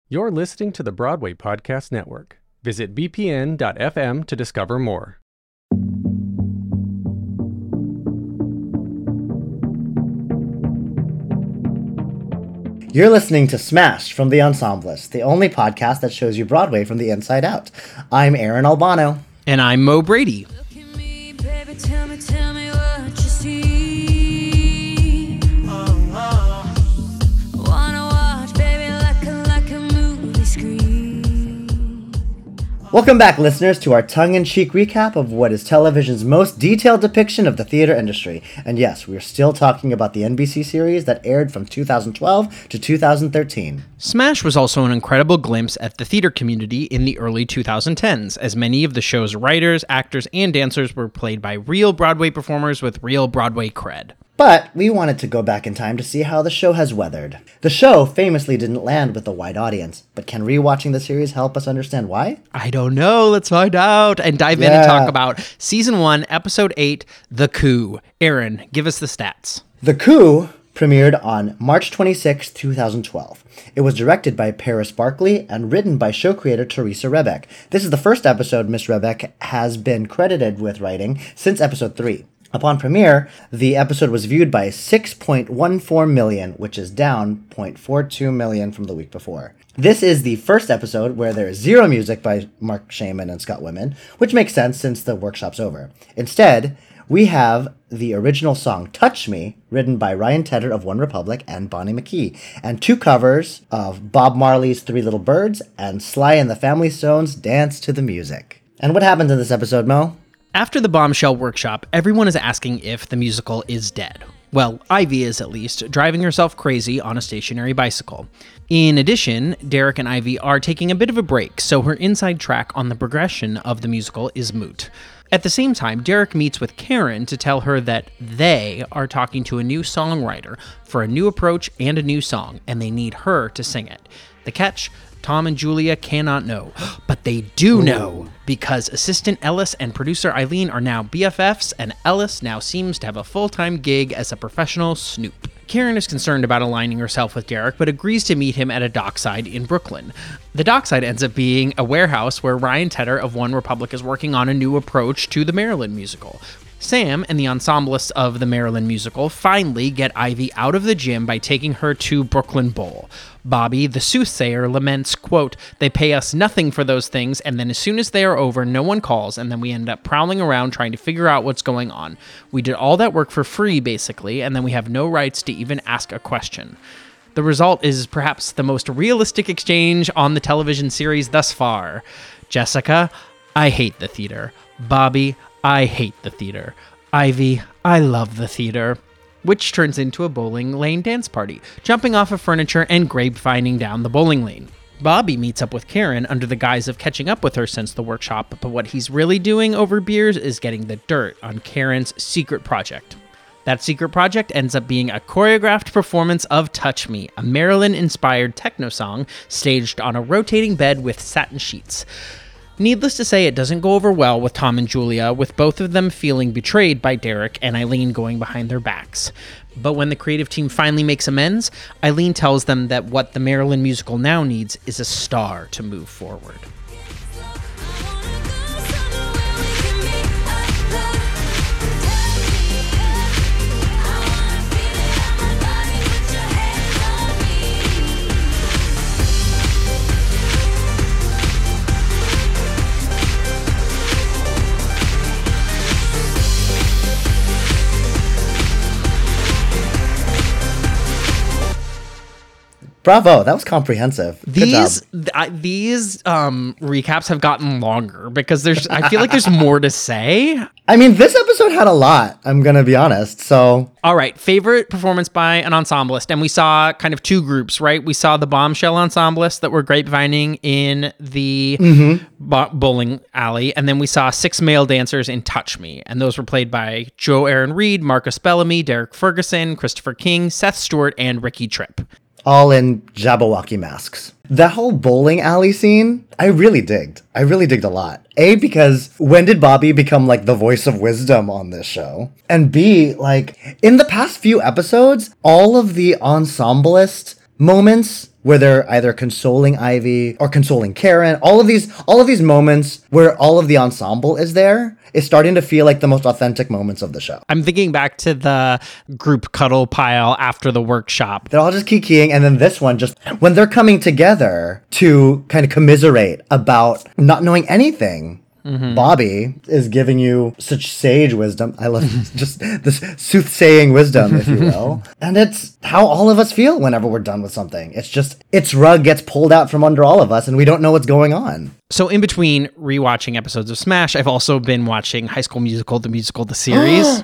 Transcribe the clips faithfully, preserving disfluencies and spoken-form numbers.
You're listening to the Broadway Podcast Network. Visit b p n dot f m to discover more. You're listening to Smashed from The Ensemblist, the only podcast that shows you Broadway from the inside out. I'm Aaron Albano. And I'm Mo Brady. Look at me, baby, tell me, tell me what you see. Oh, oh. Wanna watch, baby, like a, like a movie screen. Welcome back, listeners, to our tongue-in-cheek recap of what is television's most detailed depiction of the theater industry. And yes, we're still talking about the N B C series that aired from two thousand twelve to two thousand thirteen. Smash was also an incredible glimpse at the theater community in the early twenty tens, as many of the show's writers, actors, and dancers were played by real Broadway performers with real Broadway cred. But we wanted to go back in time to see how the show has weathered. The show famously didn't land with a wide audience, but can rewatching the series help us understand why? I don't know. Let's find out and dive in Yeah. and talk about Season one, Episode eight, The Coup. Aaron, give us the stats. The Coup premiered on March twenty-sixth, twenty twelve. It was directed by Paris Barkley and written by show creator Teresa Rebeck. This is the first episode Miss Rebeck has been credited with writing since episode three. Upon premiere, the episode was viewed by six point one four million, which is down zero point four two million from the week before. This is the first episode where there is zero music by Mark Shaman and Scott Wiman, which makes sense since the workshop's over. Instead, we have the original song Touch Me, written by Ryan Tedder of One Republic and Bonnie McKee, and two covers of Bob Marley's Three Little Birds and Sly and the Family Stone's Dance to the Music. And what happens in this episode, Mo? After the bombshell workshop, everyone is asking if the musical is dead. Well, Ivy is at least, driving herself crazy on a stationary bicycle. In addition, Derek and Ivy are taking a bit of a break, so her inside track on the progression of the musical is moot. At the same time, Derek meets with Karen to tell her that they are talking to a new songwriter for a new approach and a new song, and they need her to sing it. The catch? Tom and Julia cannot know, but they do know, because assistant Ellis and producer Eileen are now B F Fs, and Ellis now seems to have a full-time gig as a professional snoop. Karen is concerned about aligning herself with Derek, but agrees to meet him at a dockside in Brooklyn. The dockside ends up being a warehouse where Ryan Tedder of One Republic is working on a new approach to the Maryland musical. Sam and the ensemblists of the Maryland musical finally get Ivy out of the gym by taking her to Brooklyn Bowl. Bobby, the soothsayer, laments, quote, "They pay us nothing for those things, and then as soon as they are over, no one calls, and then we end up prowling around trying to figure out what's going on. We did all that work for free, basically, and then we have no rights to even ask a question." The result is perhaps the most realistic exchange on the television series thus far. Jessica, "I hate the theater." Bobby, "I hate the theater." Ivy, "I love the theater." Which turns into a bowling lane dance party, jumping off of furniture and grapevining down the bowling lane. Bobby meets up with Karen under the guise of catching up with her since the workshop, but what he's really doing over beers is getting the dirt on Karen's secret project. That secret project ends up being a choreographed performance of Touch Me, a Maryland-inspired techno song staged on a rotating bed with satin sheets. Needless to say, it doesn't go over well with Tom and Julia, with both of them feeling betrayed by Derek and Eileen going behind their backs. But when the creative team finally makes amends, Eileen tells them that what the Maryland musical now needs is a star to move forward. Bravo, that was comprehensive. Good These job. th- I, these um, recaps have gotten longer because there's. I feel like there's more to say. I mean, this episode had a lot, I'm going to be honest, so... All right, favorite performance by an ensemblist, and we saw kind of two groups, right? We saw the bombshell ensemblists that were grapevining in the Mm-hmm. bo- bowling alley, and then we saw six male dancers in Touch Me, and those were played by Joe Aaron Reed, Marcus Bellamy, Derek Ferguson, Christopher King, Seth Stewart, and Ricky Tripp. All in Jabberwocky masks. That whole bowling alley scene, I really digged. I really digged a lot. A, because when did Bobby become like the voice of wisdom on this show? And B, like in the past few episodes, all of the ensemblist moments where they're either consoling Ivy or consoling Karen. All of these, all of these moments where all of the ensemble is there is starting to feel like the most authentic moments of the show. I'm thinking back to the group cuddle pile after the workshop. They're all just kikiing, and then this one, just when they're coming together to kind of commiserate about not knowing anything. Mm-hmm. Bobby is giving you such sage wisdom. I love just this soothsaying wisdom, if you will. And it's how all of us feel whenever we're done with something. It's just, its rug gets pulled out from under all of us, and we don't know what's going on. So in between rewatching episodes of Smash, I've also been watching High School Musical, the musical, the series.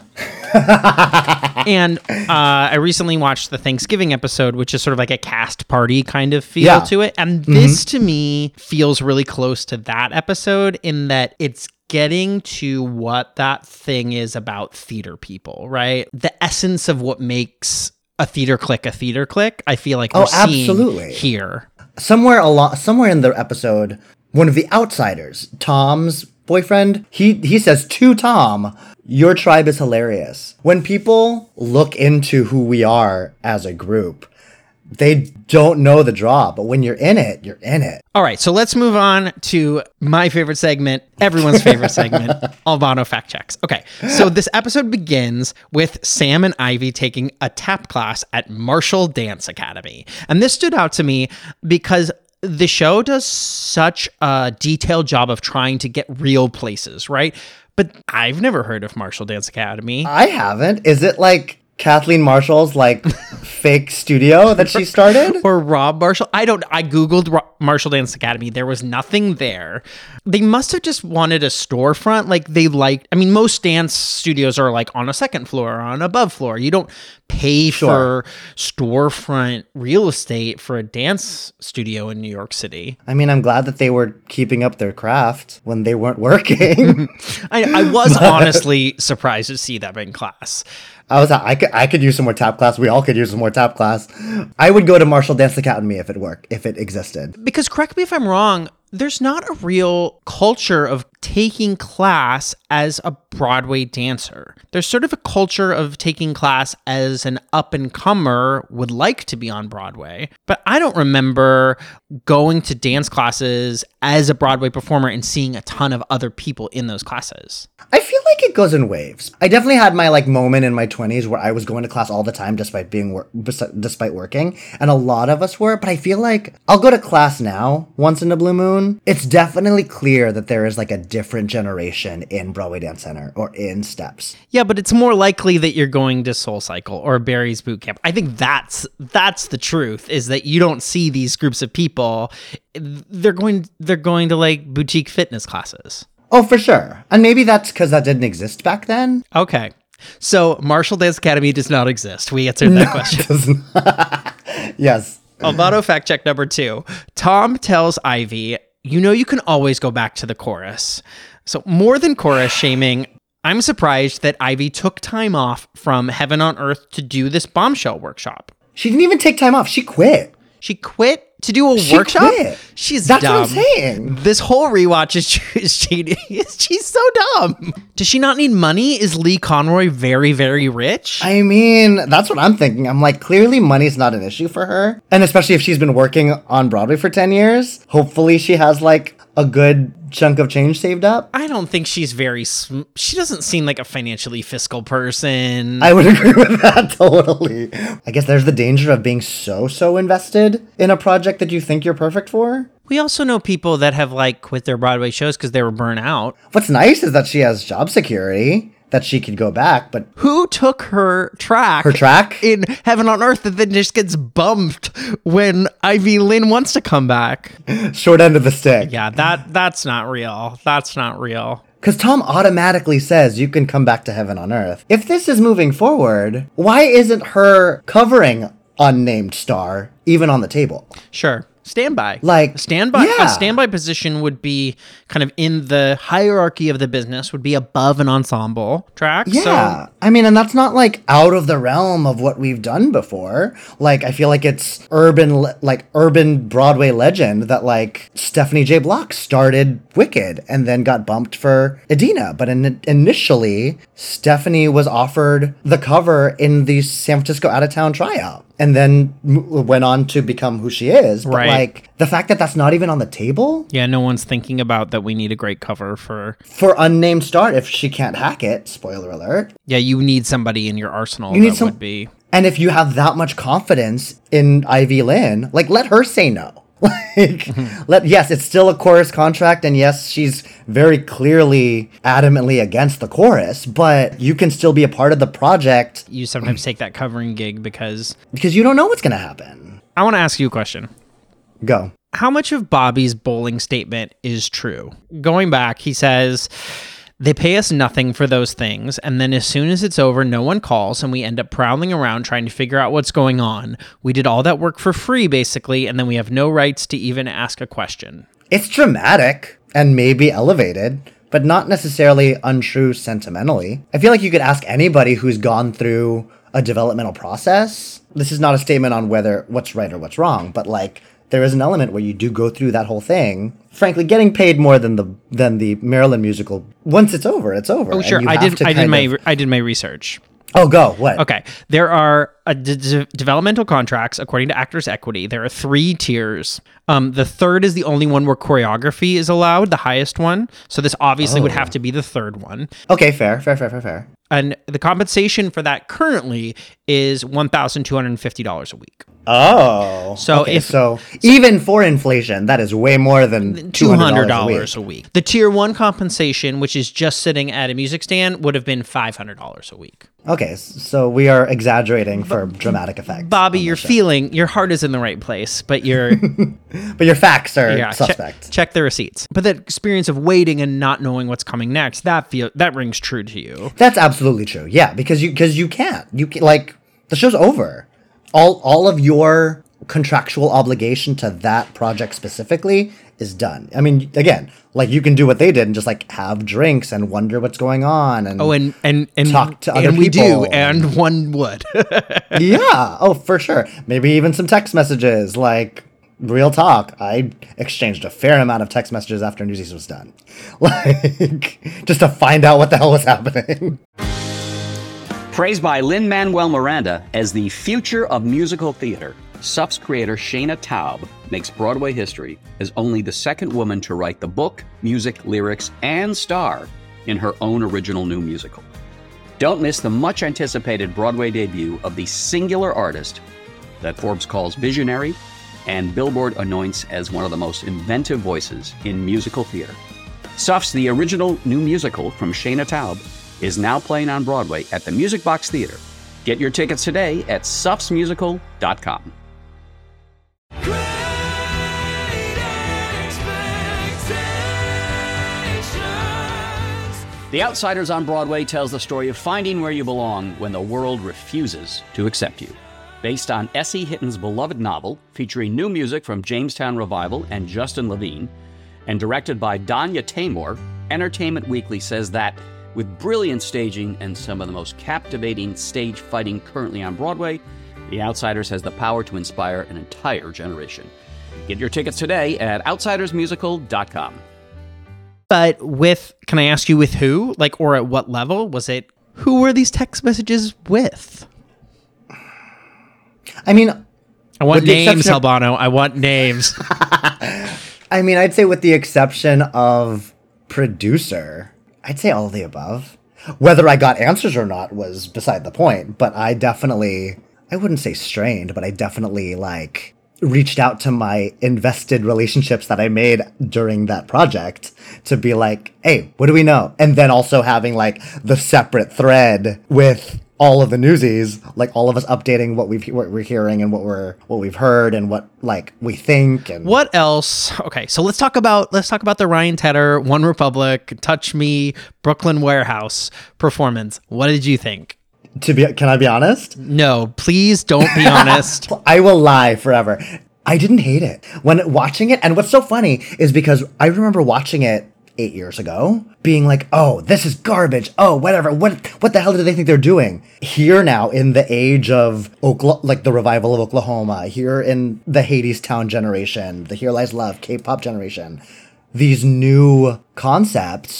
And uh, I recently watched the Thanksgiving episode, which is sort of like a cast party kind of feel Yeah. to it. And this, mm-hmm. to me, feels really close to that episode in that it's getting to what that thing is about theater people, right? The essence of what makes a theater clique a theater clique, I feel like we're Oh, seeing absolutely. here. Somewhere along, somewhere in the episode, one of the outsiders, Tom's boyfriend, he he says to Tom, "Your tribe is hilarious." When people look into who we are as a group, they don't know the draw, but when you're in it, you're in it. All right, so let's move on to my favorite segment, everyone's favorite segment, Albano Fact Checks. Okay, so this episode begins with Sam and Ivy taking a tap class at Marshall Dance Academy. And this stood out to me because the show does such a detailed job of trying to get real places, right? But I've never heard of Marshall Dance Academy. I haven't. Is it like Kathleen Marshall's like fake studio that she started? Or Rob Marshall? I don't, I Googled Ro- Marshall Dance Academy. There was nothing there. They must have just wanted a storefront. Like they like, I mean, most dance studios are like on a second floor or on an above floor. You don't pay Sure. for storefront real estate for a dance studio in New York City. I mean, I'm glad that they were keeping up their craft when they weren't working. I, I was honestly surprised to see them in class. I was I could I could use some more tap class. We all could use some more tap class. I would go to Marshall Dance Academy if it worked, if it existed. Because correct me if I'm wrong, there's not a real culture of taking class as a Broadway dancer. There's sort of a culture of taking class as an up-and-comer would like to be on Broadway. But I don't remember going to dance classes as a Broadway performer and seeing a ton of other people in those classes. I feel like it goes in waves. I definitely had my like moment in my twenties where I was going to class all the time despite being wor- bes- despite working, and a lot of us were, but I feel like I'll go to class now once in a blue moon. It's definitely clear that there is like a different generation in Broadway Dance Center or in Steps. Yeah, but it's more likely that you're going to Soul Cycle or Barry's Boot Camp. I think that's that's the truth, is that you don't see these groups of people. They're going they're going to like boutique fitness classes. Oh, for sure. And maybe that's because that didn't exist back then. Okay. So Marshall Dance Academy does not exist. We answered that question. Yes. Albano fact check number two. Tom tells Ivy, you know you can always go back to the chorus. So more than chorus shaming, I'm surprised that Ivy took time off from Heaven on Earth to do this bombshell workshop. She didn't even take time off. She quit. She quit to do a She workshop? quit. She's That's dumb. what I'm saying. This whole rewatch is cheating. She's so dumb. Does she not need money? Is Lee Conroy very, very rich? I mean, that's what I'm thinking. I'm like, clearly money's not an issue for her. And especially if she's been working on Broadway for ten years, hopefully she has like a good chunk of change saved up. I don't think she's very, sm- she doesn't seem like a financially fiscal person. I would agree with that totally. I guess there's the danger of being so, so invested in a project that you think you're perfect for. We also know people that have like quit their Broadway shows because they were burnt out. What's nice is that she has job security, that she could go back, but Who took her track? her track? In Heaven on Earth that then just gets bumped when Ivy Lynn wants to come back. Short end of the stick. Yeah, that that's not real. That's not real. Because Tom automatically says you can come back to Heaven on Earth. If this is moving forward, why isn't her covering Unnamed Star even on the table? Sure. Standby. Like, standby. yeah. A standby position would be kind of in the hierarchy of the business, would be above an ensemble track. Yeah. So I mean, and that's not like out of the realm of what we've done before. Like, I feel like it's urban, le- like urban Broadway legend that like Stephanie J. Block started Wicked and then got bumped for Edina. But in- initially, Stephanie was offered the cover in the San Francisco out of town tryout. and then m- went on to become who she is. But Right. like the fact that that's not even on the table Yeah, no one's thinking about that we need a great cover for... for unnamed star, if she can't hack it, spoiler alert. Yeah, you need somebody in your arsenal You need that some- would be... And if you have that much confidence in Ivy Lynn, like let her say no. Like, let yes, it's still a chorus contract, and yes, she's very clearly adamantly against the chorus, but you can still be a part of the project You sometimes take that covering gig because... because you don't know what's gonna happen. I want to ask you a question. Go. How much of Bobby's bowling statement is true? Going back, he says, they pay us nothing for those things, and then as soon as it's over, no one calls, and we end up prowling around trying to figure out what's going on. We did all that work for free, basically, and then we have no rights to even ask a question. It's dramatic and maybe elevated, but not necessarily untrue sentimentally. I feel like you could ask anybody who's gone through a developmental process. This is not a statement on whether what's right or what's wrong, but like there is an element where you do go through that whole thing. Frankly, getting paid more than the than the Maryland musical. Once it's over, it's over. Oh, and sure. you I have did. to I did kind my. of- I did my research. Oh, go. What? Okay. There are uh, d- d- developmental contracts, according to Actors Equity. There are three tiers. Um, the third is the only one where choreography is allowed, the highest one. So this obviously would have to be the third one. Okay, fair, fair, fair, fair, fair. And the compensation for that currently is one thousand two hundred fifty dollars a week. Oh, So okay, if- so even for inflation, that is way more than two hundred dollars dollars a week. The tier one compensation, which is just sitting at a music stand, would have been five hundred dollars a week. Okay, so we are exaggerating for dramatic effect. Bobby, you're feeling, your heart is in the right place, but you're... But your facts are Yeah, check, suspect. check the receipts. But that experience of waiting and not knowing what's coming next, that feel that rings true to you. That's absolutely true. Yeah, because you because you can't. You can, like the show's over. All all of your contractual obligation to that project specifically is done. I mean, again, like you can do what they did and just like have drinks and wonder what's going on and Oh, and and and, Talk to other and we do, people. and one would. yeah, oh for sure. Maybe even some text messages like real talk. I exchanged a fair amount of text messages after Newsies was done. Like just to find out what the hell was happening. Praised by Lin-Manuel Miranda as the future of musical theater, S U F's creator Shayna Taub makes Broadway history as only the second woman to write the book, music, lyrics, and star in her own original new musical. Don't miss the much-anticipated Broadway debut of the singular artist that Forbes calls visionary and Billboard anoints as one of the most inventive voices in musical theater. S U F's The Original New Musical from Shayna Taub is now playing on Broadway at the Music Box Theater. Get your tickets today at sufs musical dot com. The Outsiders on Broadway tells the story of finding where you belong when the world refuses to accept you. Based on S E. Hitton's beloved novel, featuring new music from Jamestown Revival and Justin Levine, and directed by Danya Taymor, Entertainment Weekly says that with brilliant staging and some of the most captivating stage fighting currently on Broadway, The Outsiders has the power to inspire an entire generation. Get your tickets today at outsiders musical dot com. But with, can I ask you with who? Like, or at what level? Was it, who were these text messages with? I mean, I want With the names, exception of- Albano. I want names. I mean, I'd say with the exception of producer, I'd say all of the above. Whether I got answers or not was beside the point, but I definitely, I wouldn't say strained, but I definitely like reached out to my invested relationships that I made during that project to be like, hey, what do we know? And then also having like the separate thread with all of the newsies, like all of us updating what we've what we're hearing and what we're what we've heard and what like we think and What else? Okay, so let's talk about let's talk about the Ryan Tedder, One Republic, Touch Me, Brooklyn Warehouse performance. What did you think? To be, can I be honest? No, please don't be honest. I will lie forever. I didn't hate it when watching it. And what's so funny is because I remember watching it eight years ago, being like, oh, this is garbage. Oh, whatever. What what the hell do they think they're doing? Here now in the age of Oklahoma, like the revival of Oklahoma, here in the Hades Town generation, the Here Lies Love, K-pop generation, these new concepts,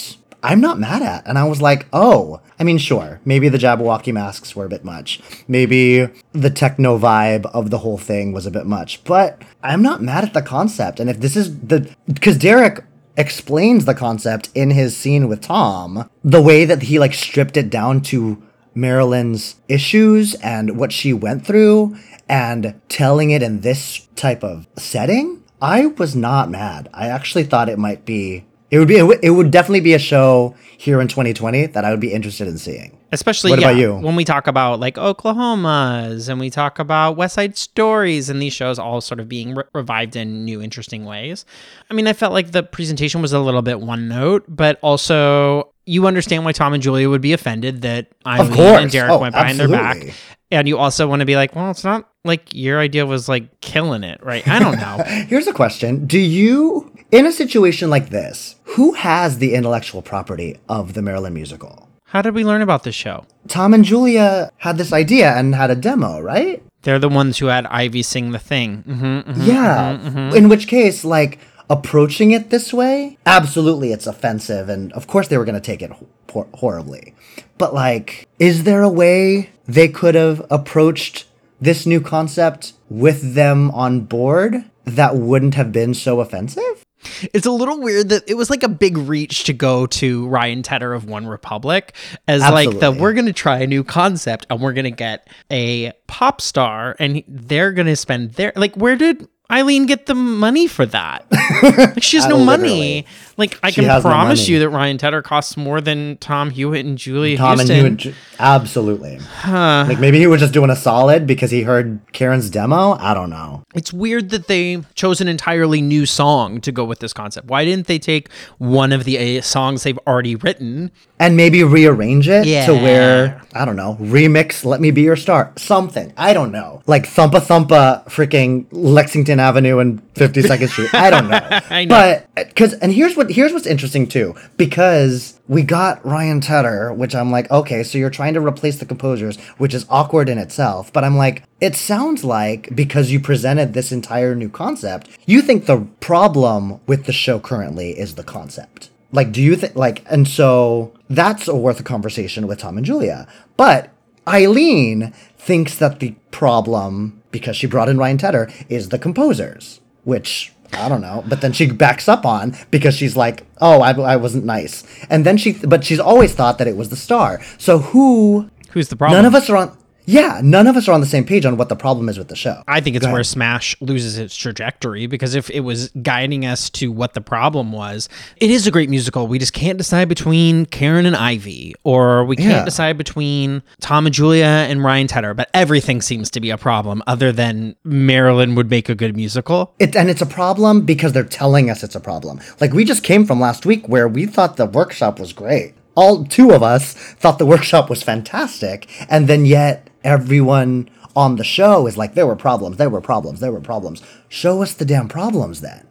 I'm not mad at. And I was like, oh, I mean, sure, maybe the Jabberwocky masks were a bit much. Maybe the techno vibe of the whole thing was a bit much, but I'm not mad at the concept. And if this is the, because Derek explains the concept in his scene with Tom, the way that he like stripped it down to Marilyn's issues and what she went through and telling it in this type of setting, I was not mad. I actually thought it might be, it would be, it would, it would definitely be a show here in twenty twenty that I would be interested in seeing. Especially, what yeah, about you? When we talk about like Oklahomas and we talk about West Side Stories and these shows all sort of being re- revived in new, interesting ways. I mean, I felt like the presentation was a little bit one note, but also you understand why Tom and Julia would be offended that Eileen course. and Derek Oh, went behind their absolutely. back. And you also want to be like, well, it's not like your idea was like killing it, right? I don't know. Here's a question. Do you, in a situation like this, who has the intellectual property of the Marilyn musical? How did we learn about this show? Tom and Julia had this idea and had a demo, right? They're the ones who had Ivy sing the thing. Mm-hmm, mm-hmm, Yeah. mm-hmm, mm-hmm. In which case, like, approaching it this way, absolutely it's offensive. And of course they were going to take it hor- horribly. But, like, is there a way they could have approached this new concept with them on board that wouldn't have been so offensive? It's a little weird that it was like a big reach to go to Ryan Tedder of One Republic as like the, Absolutely. we're going to try a new concept and we're going to get a pop star and they're going to spend their, like, where did Eileen get the money for that? Like, she has no money. Literally. Like, I She can has no promise money. you that Ryan Tedder costs more than Tom Hewitt and Julia Tom Houston. and you and Ju- absolutely. Like maybe he was just doing a solid because he heard Karen's demo. I don't know. It's weird that they chose an entirely new song to go with this concept. Why didn't they take one of the uh, songs they've already written? And maybe rearrange it Yeah. to where, I don't know, remix Let Me Be Your Star. Something. I don't know. Like Thumpa Thumpa freaking Lexington Avenue and fifty-second Street. I don't know. I know. But, because, and here's what, here's what's interesting too. Because we got Ryan Tedder, which I'm like, okay, so you're trying to replace the composers, which is awkward in itself. But I'm like, it sounds like because you presented this entire new concept, you think the problem with the show currently is the concept. Like, do you think, like, and so that's a worth a conversation with Tom and Julia. But Eileen thinks that the problem, because she brought in Ryan Tedder, is the composers, which I don't know. But then she backs up on because she's like, oh, I, I wasn't nice. And then she, but she's always thought that it was the star. So who, Who's the problem? none of us are on, yeah, none of us are on the same page on what the problem is with the show. I think it's Go where ahead. Smash loses its trajectory because if it was guiding us to what the problem was, it is a great musical. We just can't decide between Karen and Ivy, or we can't Yeah. decide between Tom and Julia and Ryan Tedder, but everything seems to be a problem other than Marilyn would make a good musical. It, and it's a problem because they're telling us it's a problem. Like, we just came from last week where we thought the workshop was great. All two of us thought the workshop was fantastic. And then yet everyone on the show is like, there were problems, there were problems, there were problems. Show us the damn problems then.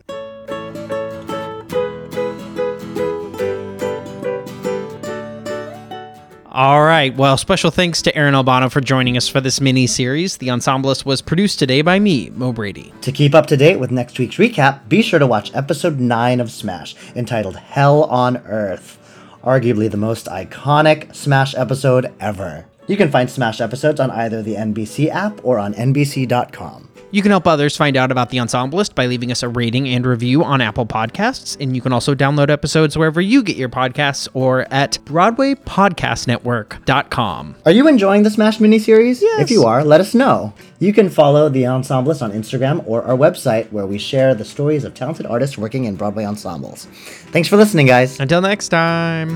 All right. Well, special thanks to Aaron Albano for joining us for this mini-series. The Ensemblist was produced today by me, Mo Brady. To keep up to date with next week's recap, be sure to watch episode nine of Smash, entitled Hell on Earth. Arguably the most iconic Smash episode ever. You can find Smash episodes on either the N B C app or on N B C dot com. You can help others find out about The Ensemblist by leaving us a rating and review on Apple Podcasts, and you can also download episodes wherever you get your podcasts or at broadway podcast network dot com. Are you enjoying the Smash miniseries? Yes. If you are, let us know. You can follow The Ensemblist on Instagram or our website, where we share the stories of talented artists working in Broadway ensembles. Thanks for listening, guys. Until next time.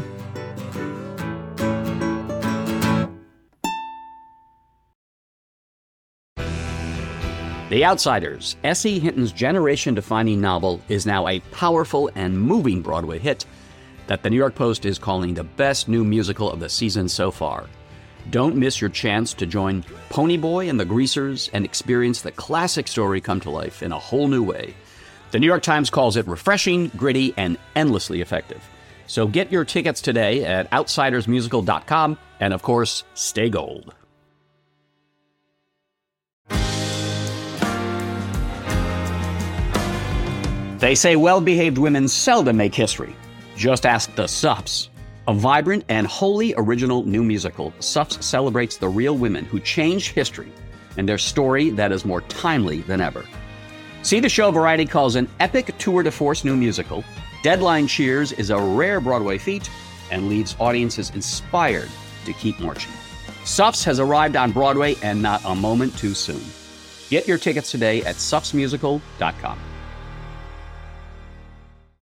The Outsiders, S E. Hinton's generation-defining novel, is now a powerful and moving Broadway hit that the New York Post is calling the best new musical of the season so far. Don't miss your chance to join Ponyboy and the Greasers and experience the classic story come to life in a whole new way. The New York Times calls it refreshing, gritty, and endlessly effective. So get your tickets today at outsiders musical dot com, and of course, stay gold. They say well-behaved women seldom make history. Just ask the Sups. A vibrant and wholly original new musical, Suffs celebrates the real women who changed history and their story that is more timely than ever. See the show Variety calls an epic tour de force new musical. Deadline cheers is a rare Broadway feat and leaves audiences inspired to keep marching. Suffs has arrived on Broadway and not a moment too soon. Get your tickets today at suffs musical dot com.